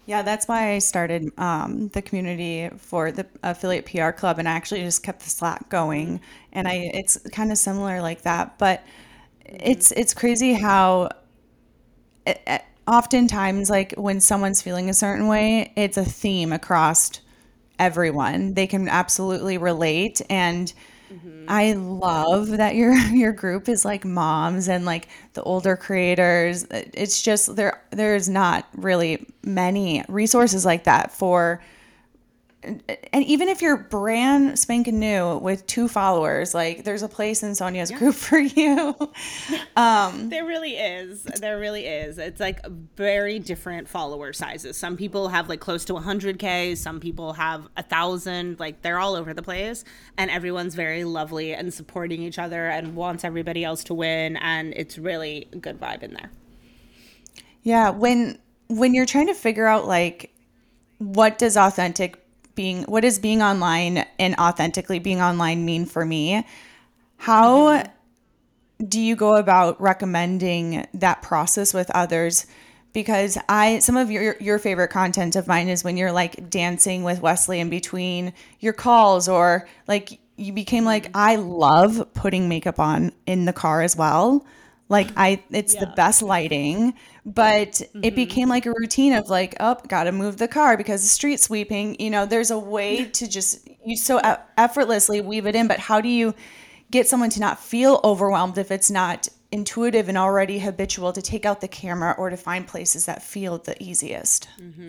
Yeah, that's why I started um, the community for the affiliate P R club, and I actually just kept the Slack going. And I, it's kind of similar like that, but Mm-hmm. it's it's crazy how it, it- oftentimes, like when someone's feeling a certain way, it's a theme across everyone. They can absolutely relate, and Mm-hmm. I love that your your group is like moms and like the older creators. It's just there there's not really many resources like that for, and even if you're brand spanking new with two followers, like there's a place in Sonia's Yeah. group for you. There really is. There really is. It's like very different follower sizes. Some people have like close to one hundred K. Some people have a thousand. Like they're all over the place. And everyone's very lovely and supporting each other and wants everybody else to win. And it's really a good vibe in there. Yeah, when when you're trying to figure out like what does authentic being what does being online and authentically being online mean for me? How Mm-hmm. do you go about recommending that process with others? Because I, some of your your favorite content of mine is when you're like dancing with Wesley in between your calls, or like you became like, Mm-hmm. I love putting makeup on in the car as well. Like I, it's the Yeah. best lighting, but it Mm-hmm. became like a routine of like, oh, gotta move the car because the street sweeping. You know, there's a way to just you so e- effortlessly weave it in. But how do you get someone to not feel overwhelmed if it's not intuitive and already habitual to take out the camera or to find places that feel the easiest?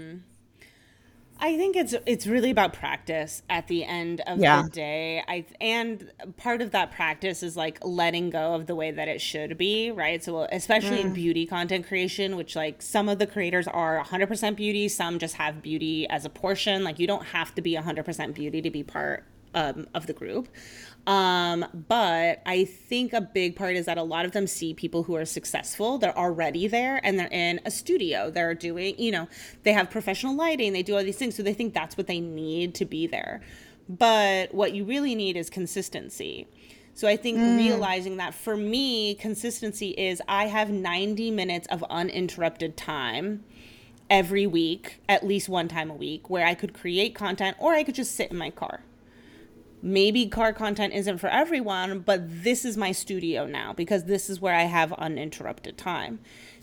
I think it's it's really about practice at the end of the Yeah. day. I and part of that practice is like letting go of the way that it should be, right? So especially in beauty content creation, which like some of the creators are one hundred percent beauty, some just have beauty as a portion. Like you don't have to be one hundred percent beauty to be part um, of the group. Um, but I think a big part is that a lot of them see people who are successful. They're already there and they're in a studio. They're doing, you know, they have professional lighting, they do all these things. So they think that's what they need to be there. But what you really need is consistency. So I think realizing that for me, consistency is I have ninety minutes of uninterrupted time every week, at least one time a week, where I could create content or I could just sit in my car. Maybe car content isn't for everyone, but this is my studio now because this is where I have uninterrupted time.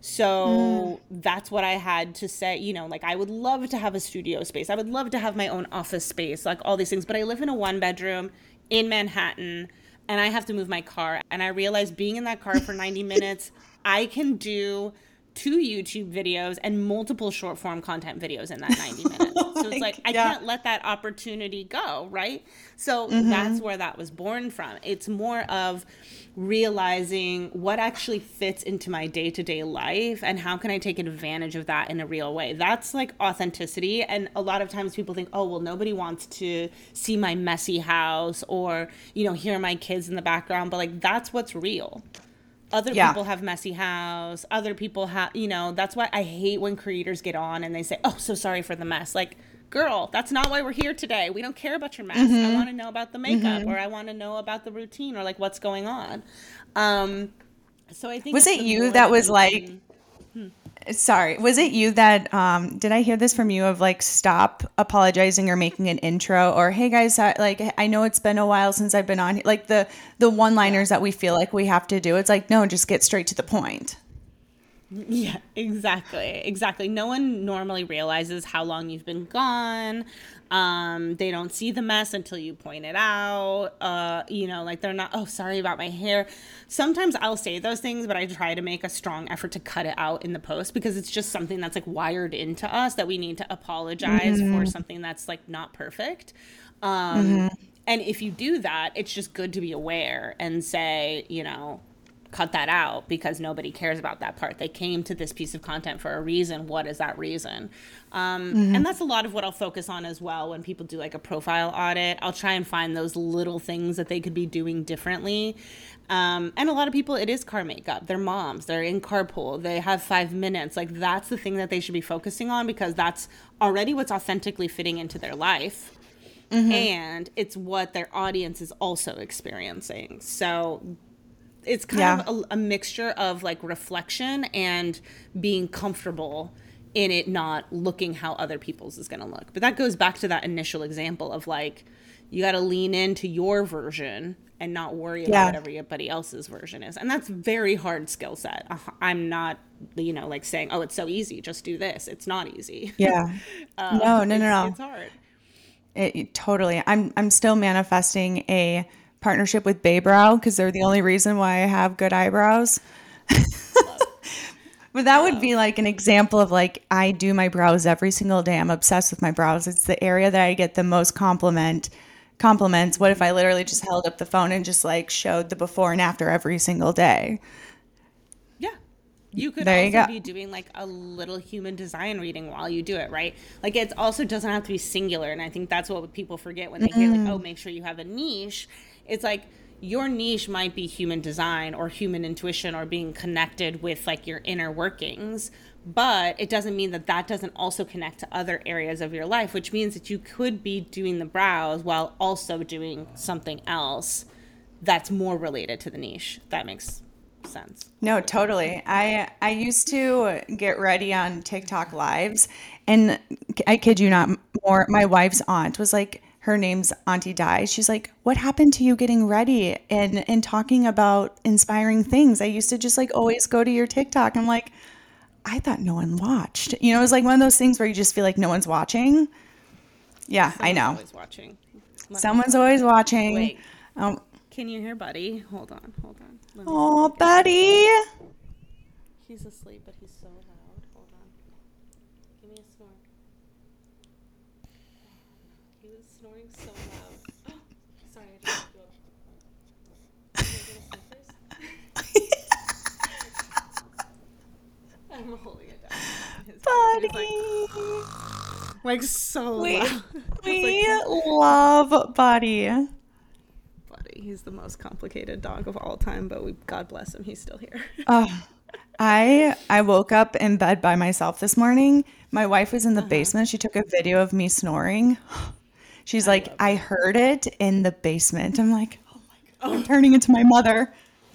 So that's what I had to say. You know, like I would love to have a studio space. I would love to have my own office space, like all these things. But I live in a one bedroom in Manhattan and I have to move my car. And I realized being in that car for ninety minutes, I can do two YouTube videos and multiple short form content videos in that ninety minutes. So it's like, I Yeah. can't let that opportunity go, right? So that's where that was born from. It's more of realizing what actually fits into my day to day life and how can I take advantage of that in a real way. That's like authenticity. And a lot of times people think, oh, well, nobody wants to see my messy house or, you know, hear my kids in the background. But like, that's what's real. Other Yeah. people have messy house. Other people have, you know, that's why I hate when creators get on and they say, oh, so sorry for the mess. Like, girl, that's not why we're here today. We don't care about your mess. I want to know about the makeup or I want to know about the routine or like what's going on. Um, so I think Was it's it the you more that that was you like, can- sorry, was it you that, um, did I hear this from you of like, stop apologizing or making an intro, or, hey guys, I, like, I know it's been a while since I've been on here. Like the, the one liners that we feel like we have to do. It's like, no, just get straight to the point. Yeah, exactly. Exactly. No one normally realizes how long you've been gone. Um, they don't see the mess until you point it out. Uh, you know, like they're not, oh, sorry about my hair. Sometimes I'll say those things, but I try to make a strong effort to cut it out in the post because it's just something that's like wired into us that we need to apologize for something that's like not perfect. Um, and if you do that, it's just good to be aware and say, you know, cut that out because nobody cares about that part. They came to this piece of content for a reason. What is that reason? Um, and that's a lot of what I'll focus on as well when people do like a profile audit. I'll try and find those little things that they could be doing differently. Um, and a lot of people, it is car makeup. They're moms. They're in carpool. They have five minutes. Like that's the thing that they should be focusing on because that's already what's authentically fitting into their life. And it's what their audience is also experiencing. So it's kind Yeah. of a, a mixture of like reflection and being comfortable in it not looking how other people's is going to look. But that goes back to that initial example of like, you got to lean into your version and not worry about Yeah. what everybody else's version is. And that's very hard skill set. Uh, I'm not, you know, like saying, oh, it's so easy, just do this. It's not easy. Yeah. Um, No, no, no, it's, no. It's hard. It, it- totally. I'm I'm still manifesting a partnership with Baybrow because they're the only reason why I have good eyebrows. But that would be like an example of like I do my brows every single day. I'm obsessed with my brows. It's the area that I get the most compliment compliments. What if I literally just held up the phone and just like showed the before and after every single day? Yeah. You could There you also go. be doing like a little human design reading while you do it, right? Like it also doesn't have to be singular. And I think that's what people forget when they hear like, oh, make sure you have a niche. It's like your niche might be human design or human intuition or being connected with like your inner workings. But it doesn't mean that that doesn't also connect to other areas of your life, which means that you could be doing the brows while also doing something else that's more related to the niche. That makes sense. No, totally. I I used to get ready on TikTok lives, and I kid you not, more my wife's aunt was like, her name's Auntie Di. She's like, "What happened to you getting ready and and talking about inspiring things? I used to just like always go to your TikTok." I'm like, I thought no one watched. You know, it was like one of those things where you just feel like no one's watching. Yeah, I Someone's know. always watching. Let- Someone's always watching. Wait, Um, can you hear Buddy? Hold on, hold on. Let me see oh, if I can- buddy. He's asleep, but he's so loud. Hold on. Give me a snore. He was snoring so loud. Sorry, I just woke you up. Can I get a sniffers? I'm holding it down. His He's Buddy. like, like so We, loud. we love Buddy. Buddy, he's the most complicated dog of all time, but we God bless him, he's still here. Oh, I I woke up in bed by myself this morning. My wife was in the basement. She took a video of me snoring. She's like, I heard it in the basement. I'm like, oh my God, I'm turning into my mother.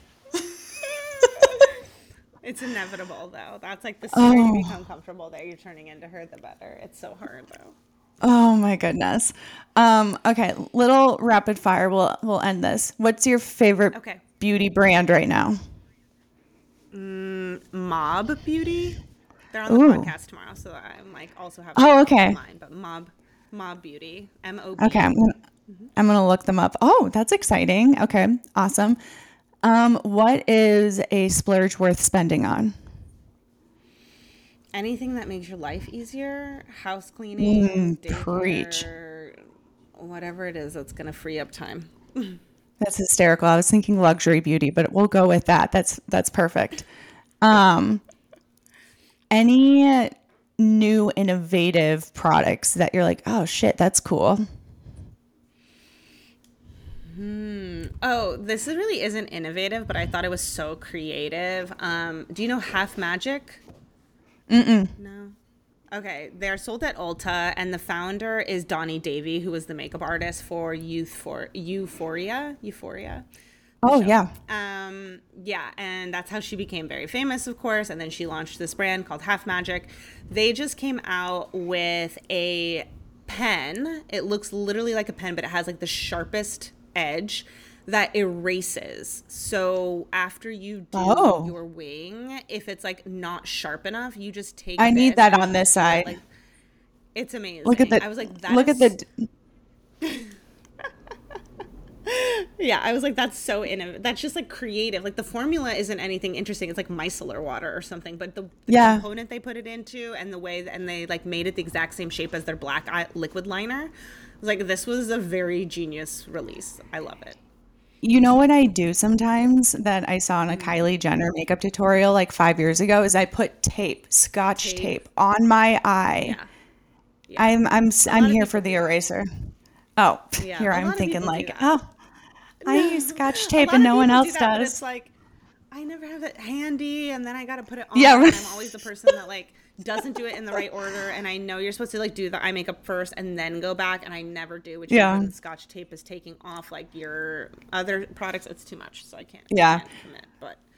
It's inevitable though. That's like the sooner Oh. you become comfortable that you're turning into her, the better. It's so hard though. Oh my goodness. Um, okay, little rapid fire. We'll we'll end this. What's your favorite Okay. beauty brand right now? Mob Beauty. They're on the Ooh. podcast tomorrow, so I'm like also have Oh, okay. mine, but Mob Mob Beauty. M O B. Okay, I'm gonna, I'm gonna look them up. Oh, that's exciting. Okay, awesome. Um, what is a splurge worth spending on? Anything that makes your life easier, house cleaning, Mm, preach. daycare, whatever it is that's gonna free up time. That's hysterical. I was thinking luxury beauty, but we'll go with that. That's that's perfect. Um, any new innovative products that you're like, oh shit, that's cool. Oh, this is really isn't innovative, but I thought it was so creative. Um, do you know Half Magic? Mm-mm. No. Okay, they're sold at Ulta, and the founder is Donnie Davy, who was the makeup artist for Youth for Euphoria. Euphoria. Oh yeah. Um, yeah, and that's how she became very famous, of course. And then she launched this brand called Half Magic. They just came out with a pen. It looks literally like a pen, but it has like the sharpest edge that erases. So after you do Oh. your wing, if it's like not sharp enough, you just take. I need this that and on this put it, side. like, it's amazing. Look at the I was like, that look is at the Yeah, I was like, that's so innovative. That's just like creative. Like the formula isn't anything interesting. It's like micellar water or something. But the, the Yeah. component they put it into and the way, and they like made it the exact same shape as their black eye liquid liner. I was like, this was a very genius release. I love it. You know what I do sometimes that I saw in a Kylie Jenner makeup tutorial like five years ago is I put tape, scotch tape, Tape. on my eye. Yeah. I'm I'm s- I'm of here people for the eraser. Oh, Yeah, here a I'm lot of thinking people do like, that. oh, I use scotch A tape lot and of no one people else do that, but does. It's like, I never have it handy, and then I got to put it on. Yeah, and right. I'm always the person that like doesn't do it in the right order, and I know you're supposed to like do the eye makeup first and then go back, and I never do. Which Yeah. is when the scotch tape is taking off like your other products. It's too much, so I can't. Yeah. I can't commit, but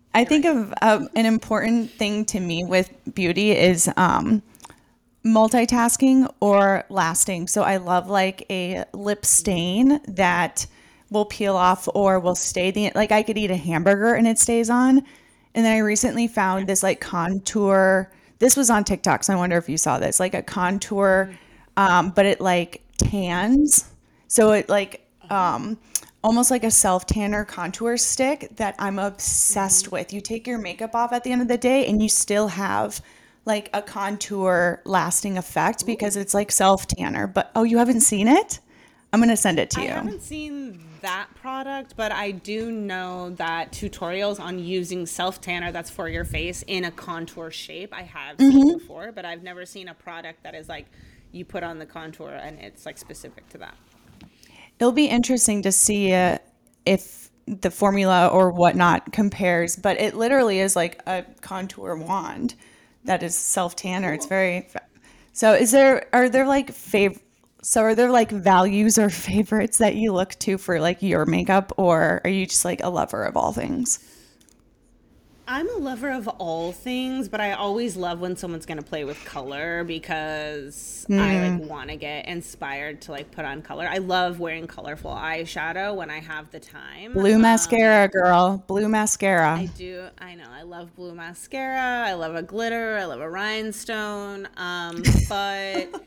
I think of um, an important thing to me with beauty is um, multitasking or lasting. So I love like a lip stain that will peel off or will stay the like I could eat a hamburger and it stays on. And then I recently found this like contour. This was on TikTok, so I wonder if you saw this, like a contour, um, but it like tans. So it like um, almost like a self tanner contour stick that I'm obsessed with. You take your makeup off at the end of the day and you still have like a contour lasting effect because it's like self tanner. But oh, you haven't seen it? I'm gonna send it to I you. haven't seen that product, but I do know that tutorials on using self tanner that's for your face in a contour shape I have seen before, but I've never seen a product that is like you put on the contour and it's like specific to that. It'll be interesting to see uh, if the formula or whatnot compares, but it literally is like a contour wand that is self tanner. It's very. So, is there are there like fav? So, are there like values or favorites that you look to for like your makeup, or are you just like a lover of all things? I'm a lover of all things, but I always love when someone's going to play with color because mm. I like want to get inspired to like put on color. I love wearing colorful eyeshadow when I have the time. Blue um, mascara, girl. Blue mascara. I do. I know. I love blue mascara. I love a glitter. I love a rhinestone. Um, but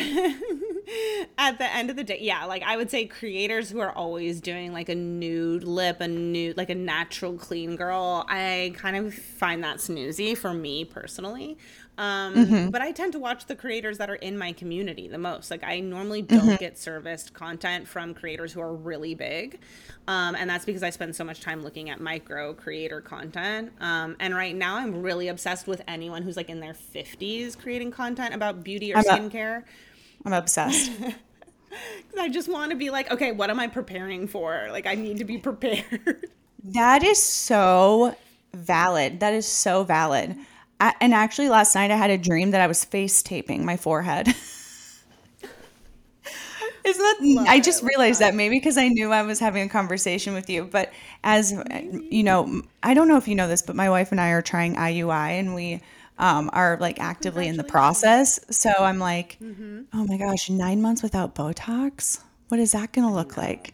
at the end of the day, yeah, like I would say creators who are always doing like a nude lip, a nude, like a natural clean girl, I kind of find that snoozy for me personally. Um, mm-hmm. But I tend to watch the creators that are in my community the most. Like I normally don't mm-hmm. get serviced content from creators who are really big. Um, and that's because I spend so much time looking at micro creator content. Um, and right now I'm really obsessed with anyone who's like in their fifties creating content about beauty or I'm skincare. A- I'm obsessed. I just want to be like, okay, what am I preparing for? Like I need to be prepared. That is so valid. That is so valid. I, and actually last night I had a dream that I was face taping my forehead. Isn't that, love I just it, realized that. that maybe because I knew I was having a conversation with you, but as maybe. you know, I don't know if you know this, but my wife and I are trying I U I and we um, are like actively in the process. So I'm like, mm-hmm. oh my gosh, nine months without Botox? What is that going to look like?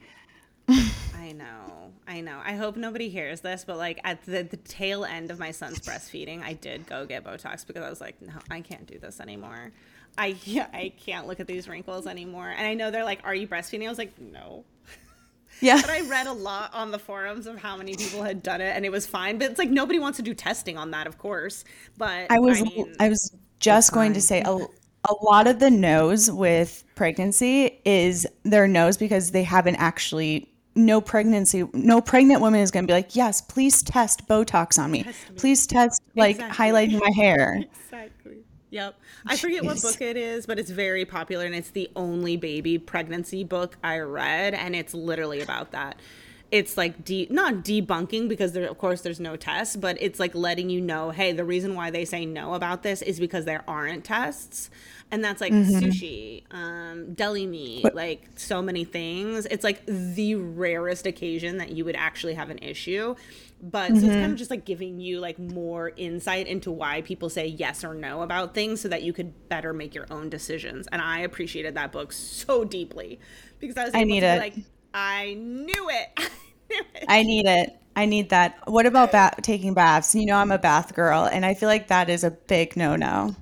I know. I know. I hope nobody hears this, but like at the, the tail end of my son's breastfeeding, I did go get Botox because I was like, no, I can't do this anymore. I, yeah, I can't look at these wrinkles anymore. And I know they're like, are you breastfeeding? I was like, no. Yeah. But I read a lot on the forums of how many people had done it and it was fine. But it's like nobody wants to do testing on that, of course. But I was, I, mean, I was just going to say a, a lot of the no's with pregnancy is their no's because they haven't actually no pregnancy, no pregnant woman is going to be like, yes, please test Botox on me. Test me. Please test like exactly. highlighting my hair. Exactly. Yep. I forget Jeez. what book it is, but it's very popular and it's the only baby pregnancy book I read. And it's literally about that. It's like de- not debunking because there, of course there's no tests, but it's like letting you know, hey, the reason why they say no about this is because there aren't tests. And that's like mm-hmm. sushi, um, deli meat, what? like so many things. It's like the rarest occasion that you would actually have an issue. But mm-hmm. so it's kind of just like giving you like more insight into why people say yes or no about things so that you could better make your own decisions. And I appreciated that book so deeply because I was able I need to be it. like, I knew it. I knew it. I need it. I need that. What about ba- taking baths? You know, I'm a bath girl and I feel like that is a big no-no.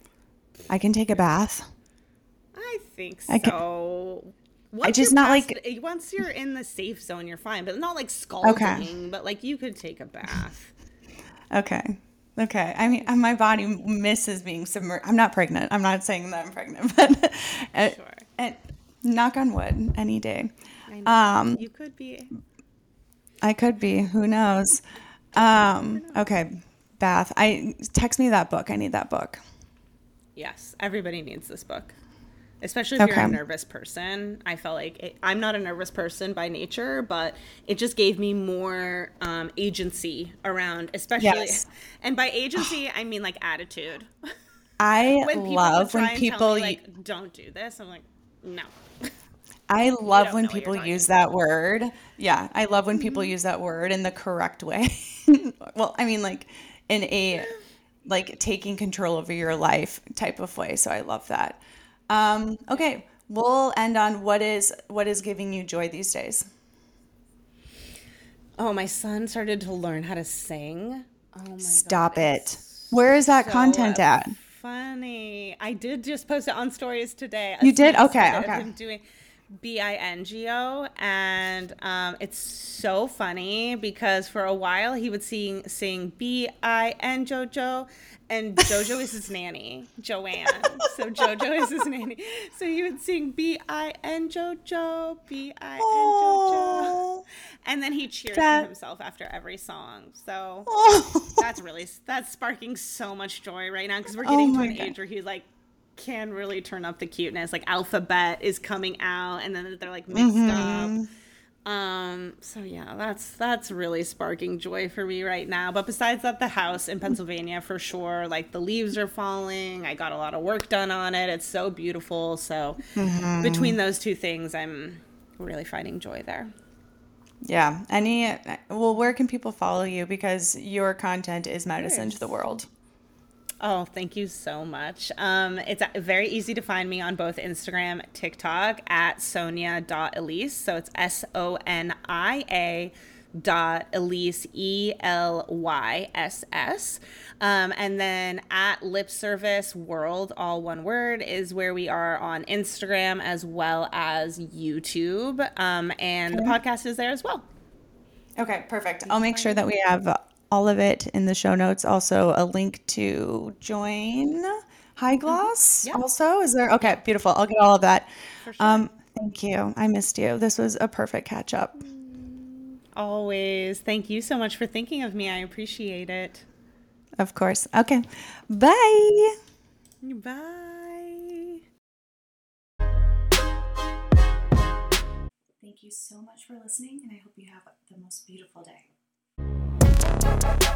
I can take a bath. I think I so. Once I just not past, like once you're in the safe zone, you're fine. But not like scalding. Okay. But like you could take a bath. Okay. Okay. I mean, my body misses being submerged. I'm not pregnant. I'm not saying that I'm pregnant, but uh, sure. uh, knock on wood, any day. I know. Um, you could be. I could be. Who knows? Um, okay. Bath. I text me that book. I need that book. Yes, everybody needs this book, especially if okay. you're a nervous person. I felt like it, I'm not a nervous person by nature, but it just gave me more um, agency around, especially, yes. and by agency, I mean like attitude. I when love when people, me, like, don't do this. I'm like, no. I love don't when know what you're people talking use that word. Yeah, I love when people use that word in the correct way. Well, I mean, like in a like taking control over your life type of way. So I love that. Um, okay, we'll end on what is what is giving you joy these days. Oh, my son started to learn how to sing. Oh my Stop God. it. It's Where is that so content at? funny. I did just post it on stories today. A You did? snippet Okay, of okay. him doing B I N G O, and um, it's so funny because for a while he would sing sing B I N Jojo, and Jojo is his nanny, Joanne. So Jojo is his nanny. So he would sing B I N Jojo, B I N Jojo, Oh, and then he cheers that- for himself after every song. So oh. that's really that's sparking so much joy right now because we're getting to my an God. age where he's like can really turn up the cuteness. Like Alphabet is coming out, and then they're like mixed Mm-hmm. up. Um, so yeah, that's that's really sparking joy for me right now. But besides that, the house in Pennsylvania for sure. Like the leaves are falling. I got a lot of work done on it. It's so beautiful. So Mm-hmm. between those two things, I'm really finding joy there. Yeah. Any, well, where can people follow you? Because your content is medicine Yours. to the world. Oh, thank you so much. Um, it's uh, very easy to find me on both Instagram, TikTok at sonia dot elise. So it's S O N I A dot Elise, E L Y S S. Um, and then at Lip Service World, all one word, is where we are on Instagram as well as YouTube. Um, and the podcast is there as well. Okay, perfect. I'll make sure that we have all of it in the show notes. Also, a link to join High Gloss. Yeah. Also, is there? Okay, beautiful. I'll get all of that. For sure. Um, thank you. I missed you. This was a perfect catch up. Always. Thank you so much for thinking of me. I appreciate it. Of course. Okay. Bye. Bye. Thank you so much for listening, and I hope you have the most beautiful day.